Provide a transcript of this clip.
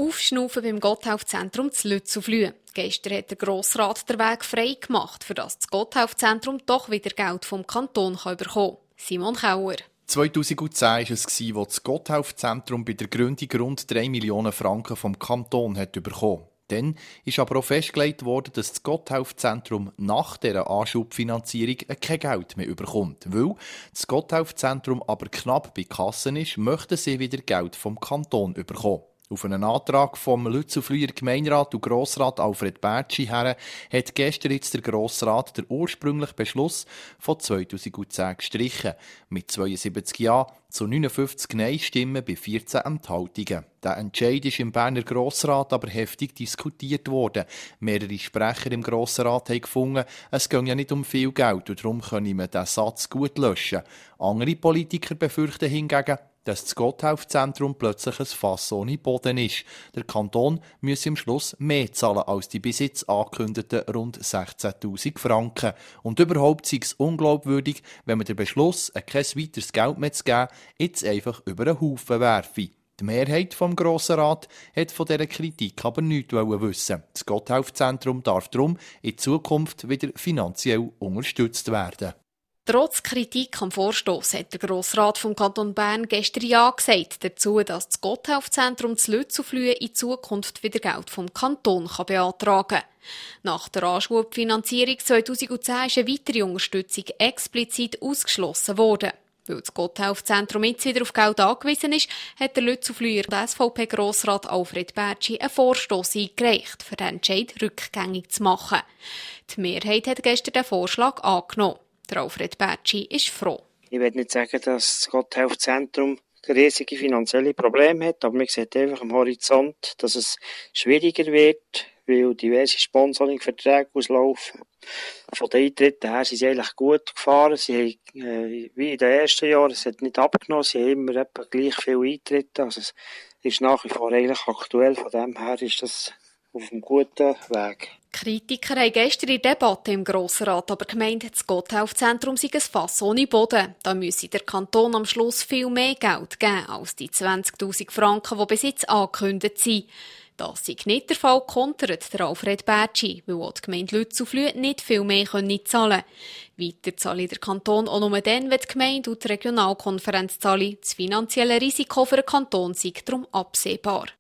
Aufschnaufen beim Gotthelf-Zentrum zu Lützelflüh. Gestern hat der Grossrat den Weg frei gemacht, für das Gotthelf-Zentrum doch wieder Geld vom Kanton bekommen kann. Simon Kauer. 2010 war es, als das Gotthelf-Zentrum bei der Gründung rund 3 Millionen Franken vom Kanton bekommen. Dann ist aber auch festgelegt worden, dass das Gotthelf-Zentrum nach dieser Anschubfinanzierung kein Geld mehr bekommt. Weil das Gotthelf-Zentrum aber knapp bei Kassen ist, möchten sie wieder Geld vom Kanton bekommen. Auf einen Antrag vom Lützelflüher Gemeinderat und Grossrat Alfred Bertschi her hat gestern jetzt der Grossrat den ursprünglichen Beschluss von 2010 gestrichen. Mit 72 Ja zu 59 Nein-Stimmen bei 14 Enthaltungen. Der Entscheid ist im Berner Grossrat aber heftig diskutiert worden. Mehrere Sprecher im Grossrat haben gefunden, es gehe ja nicht um viel Geld und darum könne man diesen Satz gut löschen. Andere Politiker befürchten hingegen, dass das Gotthelf-Zentrum plötzlich ein Fass ohne Boden ist. Der Kanton müsse am Schluss mehr zahlen als die bis jetzt angekündigten rund 16'000 Franken. Und überhaupt sei es unglaubwürdig, wenn man den Beschluss, kein weiteres Geld mehr zu geben, jetzt einfach über den Haufen werfe. Die Mehrheit vom Grossen Rat hat von dieser Kritik aber nichts wissen. Das Gotthelf-Zentrum darf darum in Zukunft wieder finanziell unterstützt werden. Trotz Kritik am Vorstoss hat der Grossrat vom Kanton Bern gestern Ja gesagt dazu, dass das Gotthelf-Zentrum zu Lützelflüh in Zukunft wieder Geld vom Kanton beantragen kann. Nach der Anschubfinanzierung 2010 ist eine weitere Unterstützung explizit ausgeschlossen worden. Weil das Gotthelf-Zentrum jetzt wieder auf Geld angewiesen ist, hat der Lützelflüher SVP-Grossrat Alfred Bertschi einen Vorstoss eingereicht, für den Entscheid rückgängig zu machen. Die Mehrheit hat gestern den Vorschlag angenommen. Der Alfred Bertschi ist froh. Ich will nicht sagen, dass das Gotthelf-Zentrum riesige finanzielle Probleme hat, aber man sieht einfach am Horizont, dass es schwieriger wird, weil diverse Sponsoring-Verträge auslaufen. Von den Eintritten her sind sie eigentlich gut gefahren. Sie haben, wie in den ersten Jahren, es hat nicht abgenommen, sie haben immer etwa gleich viele Eintritte. Also es ist nach wie vor eigentlich aktuell. Von dem her ist das auf einem guten Weg. Kritiker haben gestern in der Debatte im Grossen Rat aber gemeint, das Gotthelf-Zentrum sei ein Fass ohne Boden. Da müsse der Kanton am Schluss viel mehr Geld geben als die 20'000 Franken, die bis jetzt angekündigt sind. Das sei nicht der Fall, kontert der Alfred Bertschi, weil auch die Gemeinde Lützelflüh nicht viel mehr zahlen können. Weiter zahle der Kanton auch nur dann, wenn die Gemeinde und die Regionalkonferenz zahlen. Das finanzielle Risiko für den Kanton sei darum absehbar.